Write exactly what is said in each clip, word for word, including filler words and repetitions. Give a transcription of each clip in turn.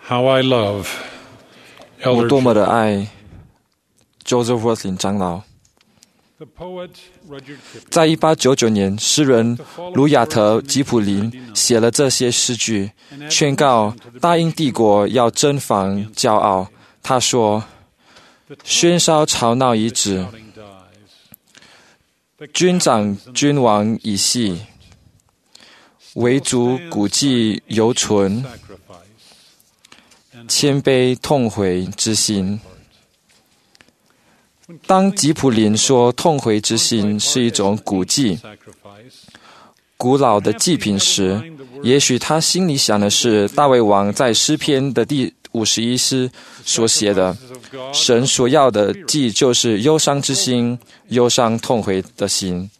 How I love 我 Elder 多么的爱 Joseph Worthing 长老。 The poet Rudyard Kipling 在一八九九年，诗人卢亚特·吉普林写了这些诗句，劝告大英帝国要珍防骄傲。他说：“喧嚣吵闹已止， shouting dies. 君长君王已息，唯独古迹犹存， Sacrifice. 谦卑痛悔之心。”当吉普林说痛悔之心是一种古迹、 Sacrifice. 古老的祭品时，也许他心里想的是大卫王在诗篇的第五十一诗所写的：神所要的祭就是忧伤之心，忧伤痛悔的心。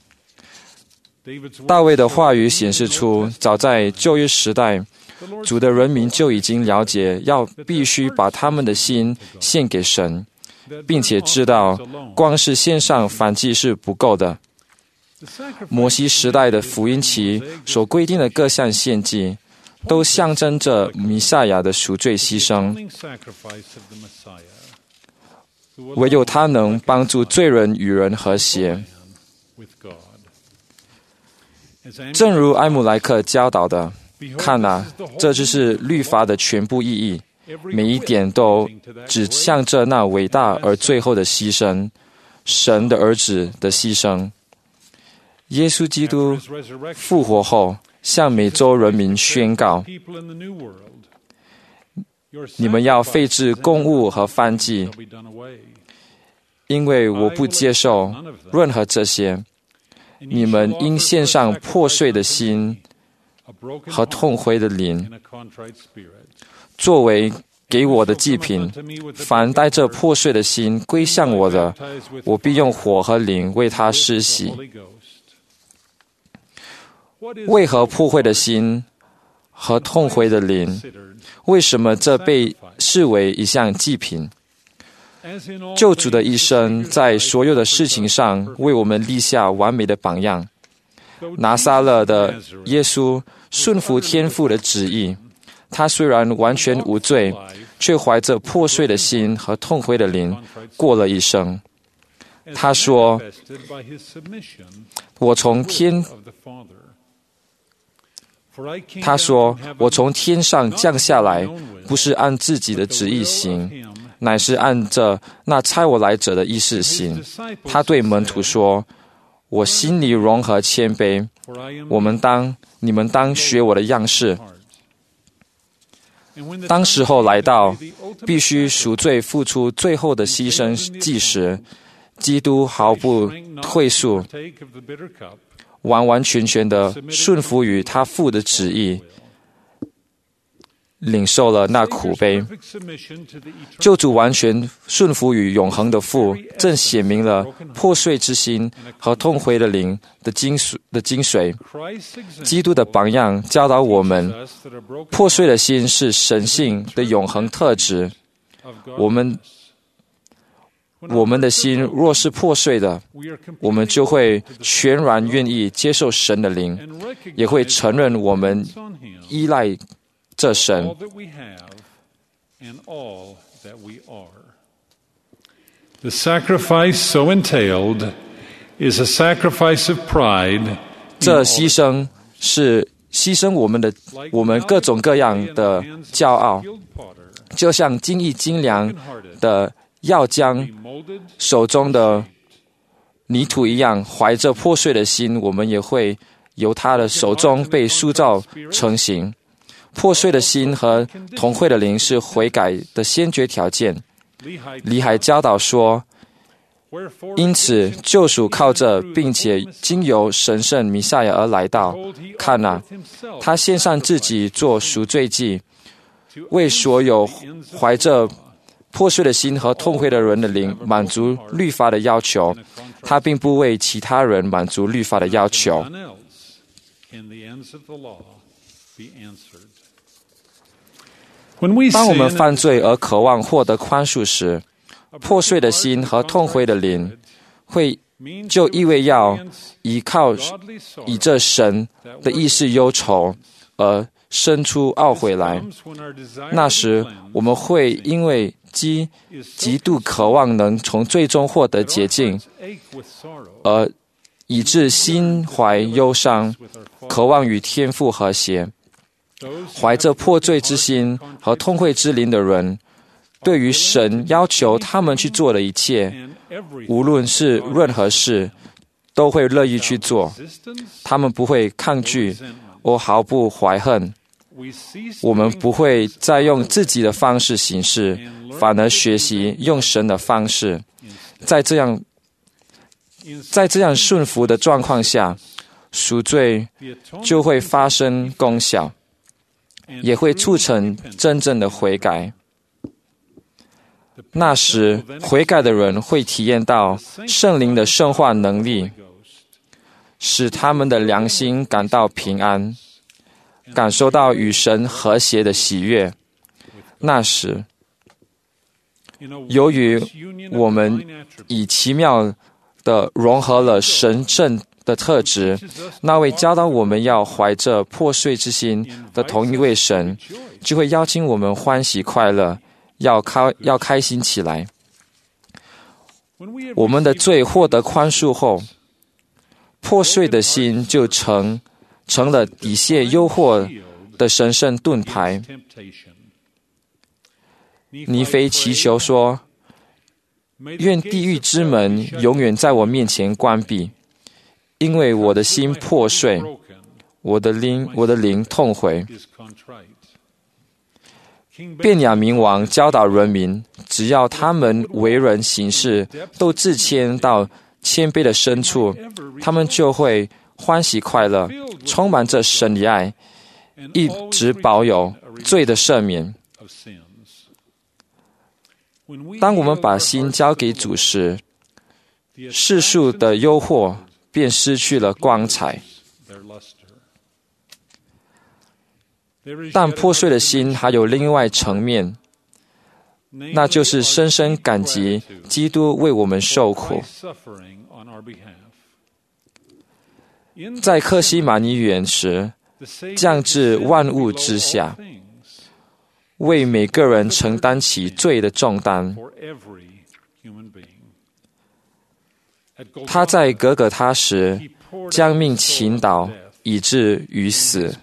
大卫的话语显示出，早在旧约时代，主的人民就已经了解，要必须把他们的心献给神，并且知道光是献上燔祭是不够的。摩西时代的福音期所规定的各项献祭，都象征着弥赛亚的赎罪牺牲， Sacrifice of the Messiah. 唯有他能帮助罪人与人和谐。 With God. As Andrew 正如埃姆莱克教导的，看啊，这就是律法的全部意义，每一点都指向着那伟大而最后的牺牲，神的儿子的牺牲。耶稣基督 his resurrection, 复活后，向美洲人民宣告： people in the new world, your 你们要废置公物和燔祭， shall be done away. 因为我不接受任何这些。你们应献上破碎的心 A broken 和 heart 痛悔的灵， and a contrite spirit. 作为给我的祭品。凡带着破碎的心归向我的，我必用火和灵为他施洗。 Holy Ghost. What is 为何破坏的心和痛悔的灵？ considered 为什么这被视为一项祭品？ as in all 救主的一生在所有的事情上为我们立下完美的榜样。拿撒勒的耶稣顺服天父的旨意，他虽然完全无罪，却怀着破碎的心和痛悔的灵过了一生。他说： manifested by his submission 我从天 of the Father. For I came 他 down 说 from heaven 我从天上降下来，不是按自己的旨意行，乃是按着那差我来者的意思行。他对门徒说：我心里融合谦卑， For I am 我们当你们当学我的样式。 And when the 当 time 时候 came 来到 to be the ultimate 必须赎罪付出最后的牺牲祭时，基督毫不 shrank not 退 to 缩， partake of the bitter cup, 完完全全的顺服于他父的旨意，领受了那苦悲。 perfect submission to the eternal 救主完全顺服于永恒的父，正显明了破碎之心和痛悔的灵的精髓的精髓。 Christ's example 基督的榜样教导我们， us that a broken 破碎的心是神性的永恒特质。 of 我们 When 我们的心若是破碎的， we are 我们 completely 就会 open to the 全然愿意接受神的灵， and recognize 也会承认我们 dependence on him, 依赖这神 all。that we have and all that we are. The sacrifice so entailed is a sacrifice of pride. 这牺牲是牺牲我们的我们各种各样的骄傲， Skilled potter, 就像精益精良的药浆 be molded 手中的泥土一样，怀着破碎的心，我们也会由他的手中被塑造成型。破碎的心和同会的灵是悔改的先决条件。 Lehi 李海教导说， wherefore 因此救赎靠着并且经由神圣弥赛亚而来到。 behold, he 看啊， offereth himself 他献上自己做赎罪祭， to 为所有 the ends of 怀 the 着 law. 破碎的心和痛悔的人的灵满足律法的要求。他并不为其他人满足律法的要求。 None else can the ends of the law be answered. When we 当我们 sin, 犯罪而渴望获得宽恕时，破碎的心和痛悔的灵会 means 就 to 意味要 experience 依靠 godly sorrow 以这神的意识忧愁而生出懊悔来。那时，我们会因为极极度渴望能从最终获得洁净，而以致心怀忧伤，渴望与天父和谐。怀着破罪之心和痛悔之灵的人，对于神要求他们去做的一切，无论是任何事，都会乐意去做。他们不会抗拒或毫不怀恨。我们不会再用自己的方式行事，反而学习用神的方式。在这样在这样顺服的状况下，赎罪就会发生功效，也会促成真正的悔改。那时，悔改的人会体验到圣灵的圣化能力，使他们的良心感到平安，感受到与神和谐的喜悦。那时，由于我们以奇妙的融合了神圣的特质，那位教导我们要怀着破碎之心的同一位神，就会邀请我们欢喜快乐，要开要开心起来。我们的罪获得宽恕后，破碎的心就成成了抵卸诱惑的神圣盾牌。尼腓祈求说：愿地狱之门永远在我面前关闭，因为我的心破碎，我的灵我的灵痛悔。便雅明王教导人民，只要他们为人行事都自谦到谦卑的深处，他们就会欢喜快乐，充满着神的爱，一直保有罪的赦免。当我们把心交给主时，世俗的诱惑便失去了光彩。但破碎的心还有另外层面，那就是深深感激基督为我们受苦。在客西马尼园时，降至万物之下，为每个人承担起罪的重担。他在革革他时，将命倾倒，以至于死。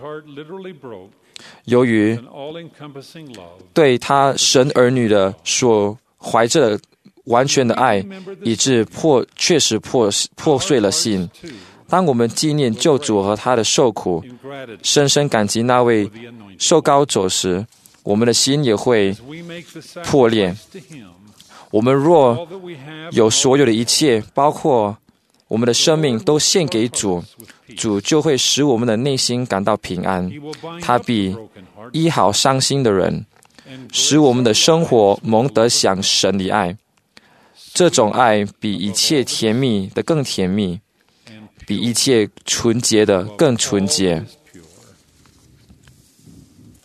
由于对他神儿女的所怀着完全的爱，以致破确实破破碎了心。当我们纪念救主和他的受苦，深深感激那位受膏者时，我们的心也会破裂。我们若有所有的一切，包括我们的生命都献给主，主就会使我们的内心感到平安。他必医好伤心的人，使我们的生活蒙得享神的爱。这种爱比一切甜蜜的更甜蜜，比一切纯洁的更纯洁。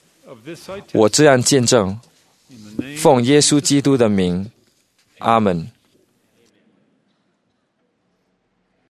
我这样见证，奉耶稣基督的名，阿们。